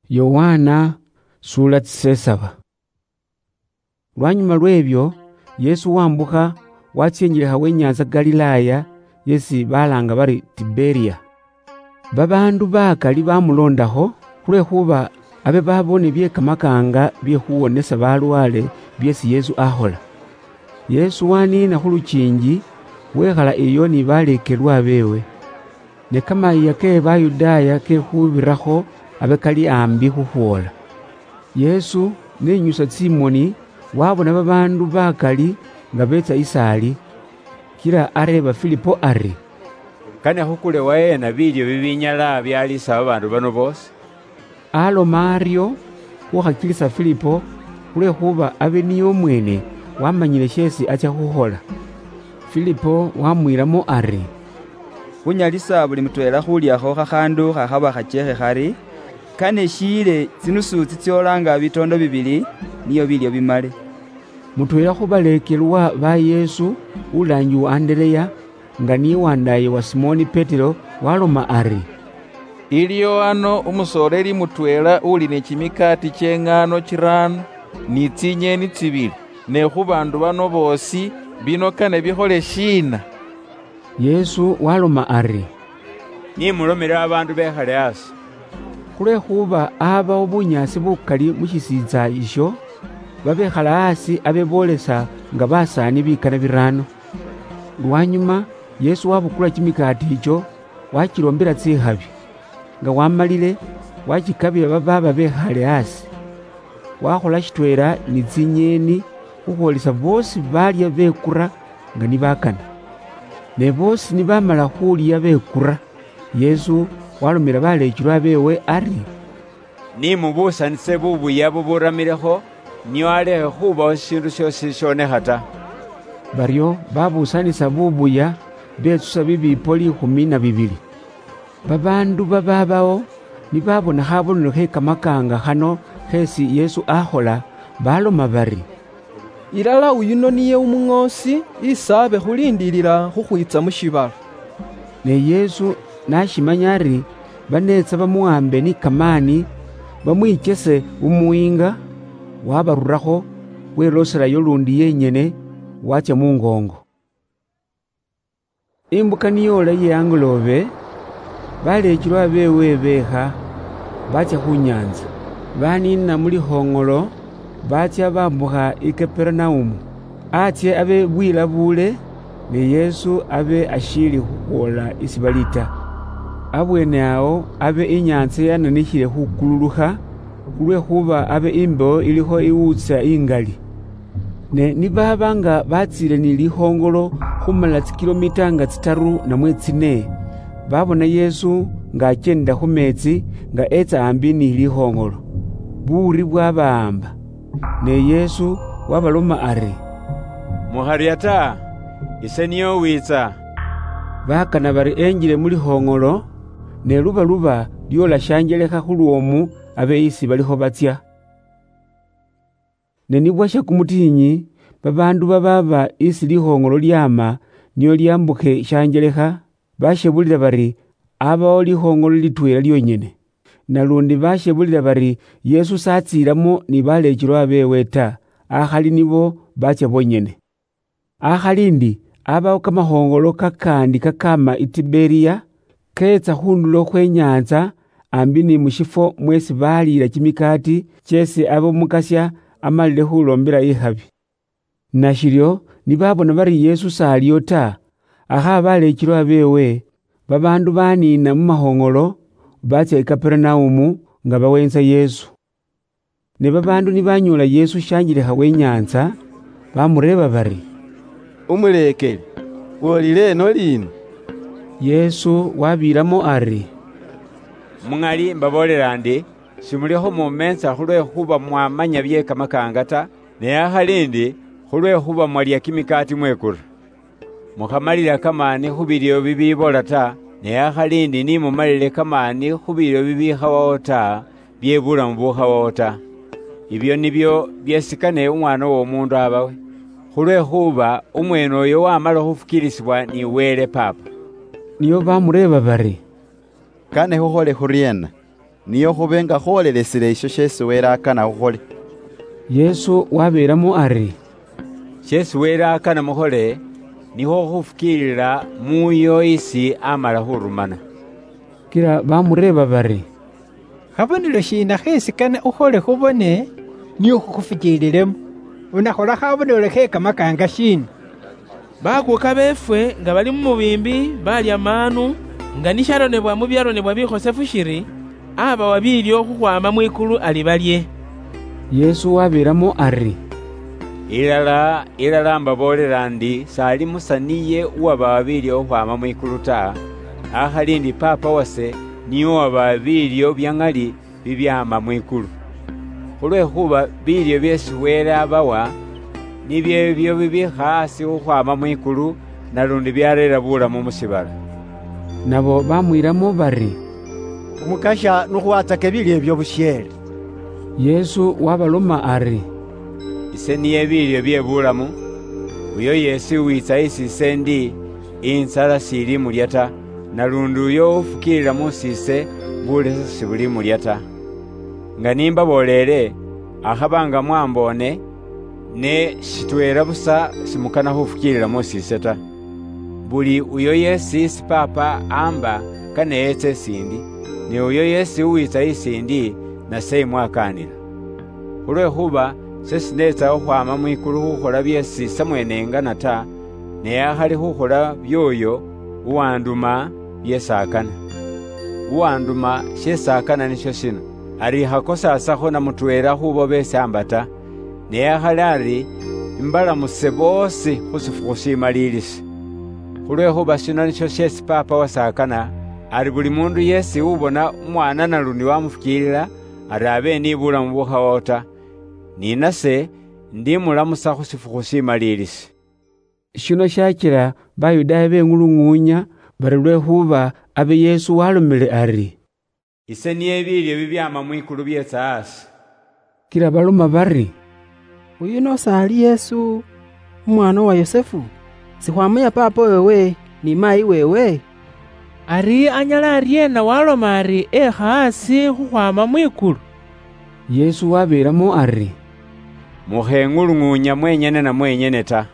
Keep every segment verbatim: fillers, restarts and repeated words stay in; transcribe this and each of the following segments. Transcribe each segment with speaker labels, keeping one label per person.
Speaker 1: Yohana sura tsisesaba. Lwanyuma lwebyo Yesu wambuka watyenjeleha w'enyanza Galilaya yesi balanga bari Tiberia. Babandu bakali bamulondaho khulwekhuba abe babone byekamakanga byekhuwonesa balwale byesi Yesu ahola. Yesu wanina khulukingi wekhala iyo ni balekelwa bewe. Ne kamaiya ke Bayudaya kekhubirakho abe kali ambi khukhwola. Yesu nenyusa tsimoni wabona babandu bakali nga betsa isali, kila areba Filipo ari,
Speaker 2: kane khukule waena bilyo bibinyala byalisa babandu bano bosi?
Speaker 1: Aloma aryo khukhakilisa Filipo khulwekhuba abe niyo mwene wamanyile shesi acha khukhola. Filipo wamwilamo ari,
Speaker 3: khunyalisa buli mutwela khulyakho khakhandu khakhaba khachekhe khari, kane shile tsinusu tsitsiolanga bitondo bibili niyo bilyo bimale.
Speaker 1: Mutwela khubalekelwa ba Yesu ulangi wa Andereya nga niye wandaye wa Simoni Petero waloma ari,
Speaker 4: iliyo ano umusoleli mutwela uli ne kimikati kyeng'ano kirano ni tsinyeni tsibili, ne khubandu bano bosi bino kane bikhole shina?
Speaker 1: Yesu waloma ari,
Speaker 2: nimulomele abandu bekhale asi.
Speaker 1: khulwekhuba abawo bunyasi bukali mushisitsa isho, babekhala asi abe bolesa nga basani bikana birano. Lwanyuma Yesu wabukula kimikati icho wachilombela tsikhabi, nga wamalile wachikabila bababa bekhale asi. Wakhola shitwela ni tsinyeni khukhwolesa bosi balya bekura nga nibakana. Ne bosi nibamala khulya bekura, Yesu walomela balekilwa bewe ari,
Speaker 2: nimubusanise bubuya buburamilekho niyo alekhe khubawo shindu shosi shonekha ta.
Speaker 1: Baryo babusanisa bubuya betsusa bibipo likhumi na bibili. Babandu bababawo nibabona khabonelo khe kamakanga khano khesi Yesu akhola, baloma bari,
Speaker 5: ilala uyuno niye umuŋosi isabe khulindilila khukhwitsa mushibala.
Speaker 1: Ne Yesu nashimanya ari banetsa bamuwambe ni kamani bamwichese umuwinga, wabarurakho weloselayo lundi yenyene wacha mungongo. Imbuka niyola ye angolobe balekilwa bewe bekha bacha khunyanza, banina muli khongolo bacha bambukha i Kapernaumu. Atye abe bwila bule ne Yesu abe ashili khukhola isi balita. Abwene awo abe inyanza yananikhile khukululukha khulwekhuba abe imbewo ilikho iwutsa ingali. Ne nibaba nga batsile ni likhongolo khumala tsikilomita nga tsitaru namwe tsine, babona Yesu nga akyenda khumetsi nga etsa ambi ni likhongolo. Buri bwabahamba, ne Yesu wabaloma ari,
Speaker 2: mukharya ta, ise niyo witsa.
Speaker 1: Bakana bari enjile mu likhongolo, ne luba luba lyola shanjelekha khulwomu abe isi balikho batsya. Ne nibwasha kumutinyi babandu bababa isi likhongolo lyama niyo lyambukhe shanjelekha, bashebulila bari abawo likhongolo litwela lyonyene. Nalundi bashebulila bari Yesu satsilamo ni balekilwa bewe ta, akhali nibo bacha bonyene. Akhalindi abawo kamakhongolo kakandi kakama i Tiberia, ketsa khundulo khwenyanza ambi ni mushifo mwesi balila kimikati chesi abo mukasya amalile khulombela ikhabi. Nashilyo nibabona bari Yesu saliyo ta, akha balekilwa bewe babandu banina mu makhongolo bacha i Kapernaumu nga bawenza Yesu. Ne babandu nibanyola Yesu shanjelekha w'enyanza bamureba bari,
Speaker 5: umulekeli, wolile eno lino?
Speaker 1: Yesu wabilamo ari,
Speaker 2: Mungali mbabolela ndi simulikho mumensa khulwekhuba mwamanya bye kamakanga ta, ne akhalindi khulwekhuba mwalya kimikati mwekura. Mukhamalila kamani khubilyo bibibola ta, ne akhalindi nimumalile kamani khubilyo bibikhawawo ta, byebulamu bukhawawo ta. Ibyo nibyo byesikane umwana w'omundu abawe, khulwekhuba umwene oyo wamala khufukilisibwa ni wele papa.
Speaker 1: Niyo bamureba bari,
Speaker 3: kane khukhole khuryena?
Speaker 5: niyo khube nga kholelesile isho shesi wele akana khukhole.
Speaker 1: Yesu waberamo ari,
Speaker 2: shesi wele akana mukhole niho khufukilila muyo isi amala khurumana.
Speaker 1: Kila bamureba bari,
Speaker 6: khabonelo shina khesikana ukhole khubone niyo khukhufukililemo, unakhola khabonelo khe kamakanga shina?
Speaker 7: Bakuka befwe nga bali mumubimbi balya manu nga nisharonebwa mu byaronebwa bikhosefu shiri aba wabilio khukhwama mwikulu ali balye.
Speaker 1: Yesu waberamo ari,
Speaker 2: ilala ilala mbabolela ndi sali musaniye uwaba wabilio khukhwama mwikulu ta, akhali ndi papa wase niyo waba wabilio byangali bibyama mwikulu. Khulwekhuba bilyo byesi wele abawa nibyo ebyo bibikha asi khukhwama mwikulu nalundi byarera bulamu musibala.
Speaker 1: Nabo bamwiramo bari,
Speaker 8: umukasha nukhuwatsake bilyo ebyo busyele.
Speaker 1: Yesu wabaloma ari,
Speaker 2: ise niye bilyo bye bulamu, uyo Yesu witsa isi ise ndi insala sili mulya ta, nalundi uyo ufukilila musise bulesa sibuli mulya ta. Nga nimbabolele akhabanga mwambone ne shitwela busa simukana khufukilila musise ta. Buli uyo Yesu isi papa amba kane yetse sindi, ni uyo Yesu uwitsa isindi na seimwakanila. Khulwekhuba sesinetsa khukhwama mwikulu khukhola byesi samwenengana ta, ne akhali khukhola byoyo uwanduma byesakana. Uwanduma shesakana nisho shino, ari khakosasakho na mutwela khubo besi amba ta, ne akhali ari imbalamuse bosi khusifuku shimalilisi. Khulwekhuba shino nisho shesi papa wasakana, ari buli mundu yesi ubona umwana nalundi wamufukilila ari abe ni bulamu bukhawota, ninase ndimulamusa khusifuku shimalilisi.
Speaker 1: Shino shakila Bayudaya beng'ulung'unya bari lwekhuba abe Yesu walomele ari,
Speaker 2: ise niye bilyo bibyama mwikulu byetsa asi.
Speaker 1: Kila baloma bari,
Speaker 9: uyu nosali Yesu umwana wa Yosefu, sikhwamanya papa wewe ni mayi wewe?
Speaker 7: Ari anyala ariena waloma ari ekha asi khukhwama mwikulu?
Speaker 1: Yesu waberamo ari,
Speaker 2: mukheng'ulung'unya mwenyene na mwenyene ta.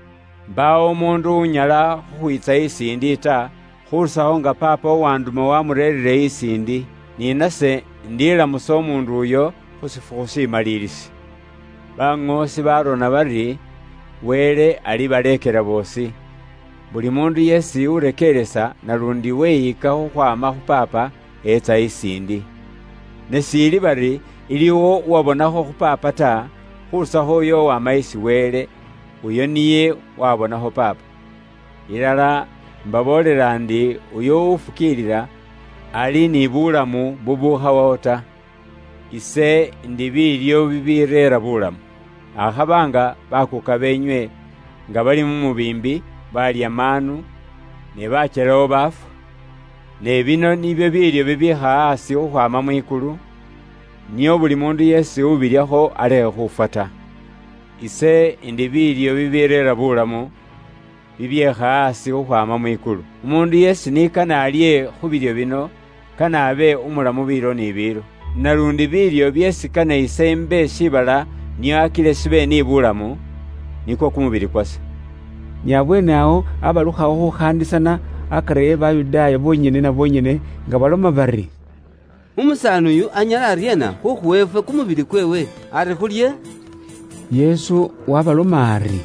Speaker 2: Mbawo mundu unyala khukhwitsa isindi ta, khurusakho nga papa uwanduma wamurerere isindi, ninase ndilamusa omundu uyo khusifuku shimalilisi. Bang'osi barona bari wele ali balekela bosi. Buli mundu yesi urekelesa nalundi weyika khukhwama khupapa etsa isindi. Nesili bari iliwo uwabonakho khupapa ta, khurusakho uyo wamaisi wele, uyo niye wabonakho papa. Ilala mbabolela ndi uyo ufukilila ali ni bulamu bubukhawo ta. Ise ndi bilyo bibirera bulamu. Akhabanga bakuka benywe nga bali mumubimbi balya manu ne bachelawo bafu, ne bino nibyo bilyo bibikha asi khukhwama mwikulu, niyo buli mundu yesi ubilyakho alekhe khufa ta. Ise ndi bilyo bibirera bulamu bibyekha asi khukhwama mwikulu. Umundu yesi nikana alye khubilyo bino kana abe umulamu biro ni biro, nalundi bilyo byesi kana ise mbe shibala niyo akile sibe ni bulamu niko kumubili kwase.
Speaker 1: Nyabwene awo abalukhawo khukhandisana akari Bayudaya bonyene na bonyene nga baloma bari,
Speaker 10: umusani uyu anyala ariena khukhuwefe kumubili kwewe ari khulye?
Speaker 1: Yesu wabaloma ari,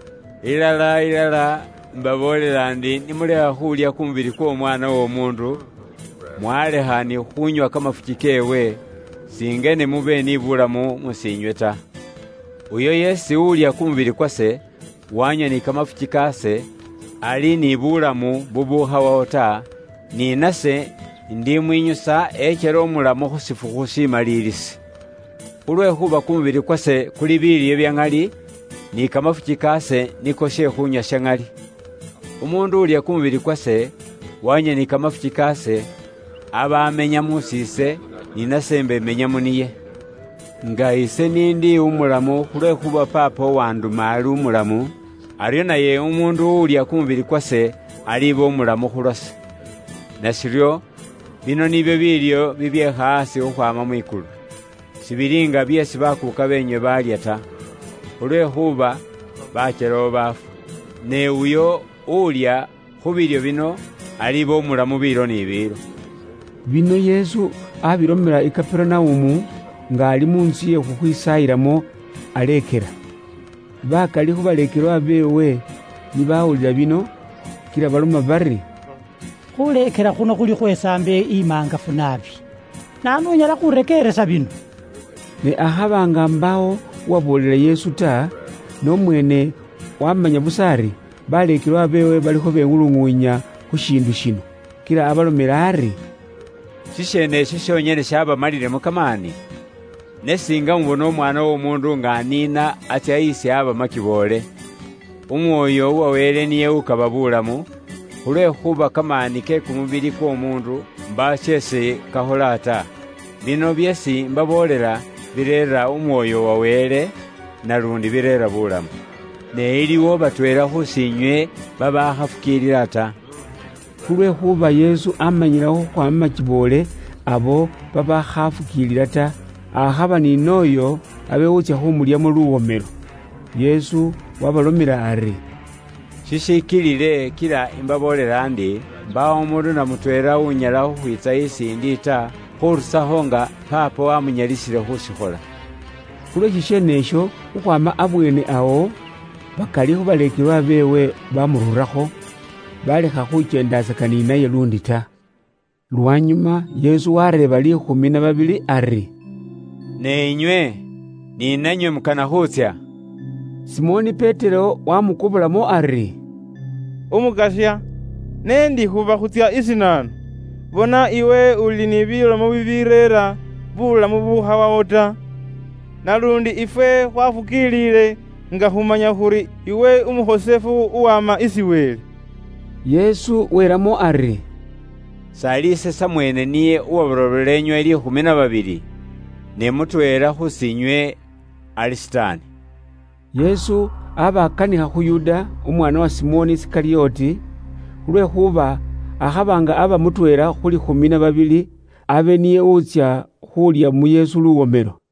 Speaker 2: ilala ilala mbabolela ndi nimulekha khulya kumubili kw'omwana w'omundu, mwalekhani khunywa kamafuki kewe, singene mube ni bulamu musinywe ta. Uyo yesi ulya kumubili kwase wanywa ni kamafuki kase ali ni bulamu bubukhawo ta, ninase ndimwinyusa echera omulamu khusifuku shimalilisi. Khulwekhuba kumubili kwase kuli bilyo byang'ali, ni kamafuki kase niko shekhunywa shang'ali. Umundu ulya kumubili kwase wanywa ni kamafuki kase aba amenya musise, ninase mbe menya muniye. Nga ise nindi umulamu khulwekhuba papa wanduma ali umulamu, aryo naye umundu ulya kumubili kwase aliba umulamu khulwase. Nashiryo bino nibyo bilyo bibyeha hasi ukhwama mwikulu, sibilinga byesi bakuka benywe balya ta, ulwehuba bachelawo bafu. Ne uyo ulya khubilyo bino aliba omulamu biro ni biro.
Speaker 1: Bino Yesu abilomela i Kapernaumu nga ali munzu ye khukhwisayilamo alekela. Bakali khubalekelwa bewe ni bawulila bino kila baloma bari,
Speaker 11: khulekela khuno khuli khwesambe imangafu nabi, nanu unyala khurekeresa bino.
Speaker 1: Ne ahabanga mbawo wabolela Yesu ta, nomwene wamanya busari balekelwa bewe balikho bengulung'unya khushindu shino. Kila abalomela ari,
Speaker 2: shishene shishonyene shabamalilemo kamani, nesinga mubona omwana w'omundu nga anina atya isi abama kibole, umwoyo uwawele niye ukaba bulamu, khulwekhuba kamani ke kumubili kw'omundu mbashese kahola ata. Bino byesi mbabolela birera umwoyo wawele nalundi birera bulamu. Ne iliwo batwela khusinywe babakhafukilila ta.
Speaker 1: Khulwekhuba Yesu amanyila khukhwama kibole abo babakhafukilila ta, akhaba ni noyo abe ucha khumulyamo luwomelo. Yesu wabalomela ari,
Speaker 2: shishikilile kila imbabolela ndi mbawo mundu na mutwela unyala khukhwitsa isindi ta khurusakho nga papa wamunyalisile khusikhola.
Speaker 1: Khulwe shishenesho khukhwama abwene awo bakali khubalekelwa bewe bamururakho, balekha khuchendasakani naye lundi ta. Lwanyuma Yesu wareba likhumi na babili ari,
Speaker 2: ne inywe ni nanywe mukana khutsya?
Speaker 1: Simoni Petero wamukubulamo ari,
Speaker 12: Umukasya, nendi khuba khutsya isinano, bona iwe uli ni bilomo bibirera bulamu bukhawawo ta, nalundi ifwe khwafukilile nga khumanya khuri iwe umukhosefu uwama isiwele.
Speaker 1: Yesu weramo ari,
Speaker 2: salise samwene niye uwabalobele enywe likhumi na babili, ne mutwela khusinywe Alisitani.
Speaker 1: Yesu abakanikha khu Yuda umwana wa Simoni Isikalioti, khulwekhuba akhabanga aba mutwela khuli khumi na babili abe niye utsya khulya mu Yesu luwomelo.